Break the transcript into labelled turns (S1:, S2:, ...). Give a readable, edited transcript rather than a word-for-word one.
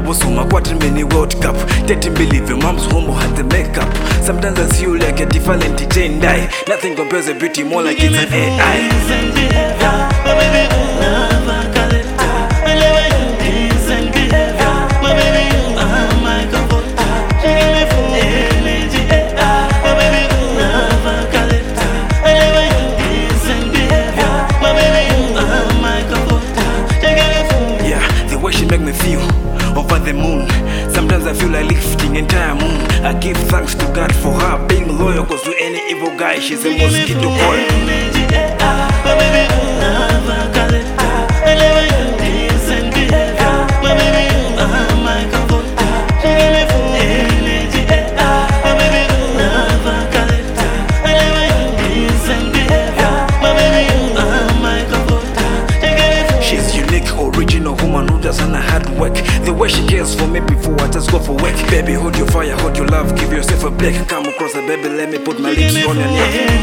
S1: was on my quarter-mini World Cup. Didn't believe your mom's home had the makeup. Sometimes I see you like a different chain die. Nothing compares a beauty more like it's an AI. Make me feel over the moon. Sometimes I feel like lifting entire moon. I give thanks to God for her being loyal, cause to any evil guy she's a mosquito coil. Original woman who doesn't hard work. The way she cares for me before I just go for work. Baby, hold your fire, hold your love, give yourself a break. Come across the baby, let me put my lips on your neck.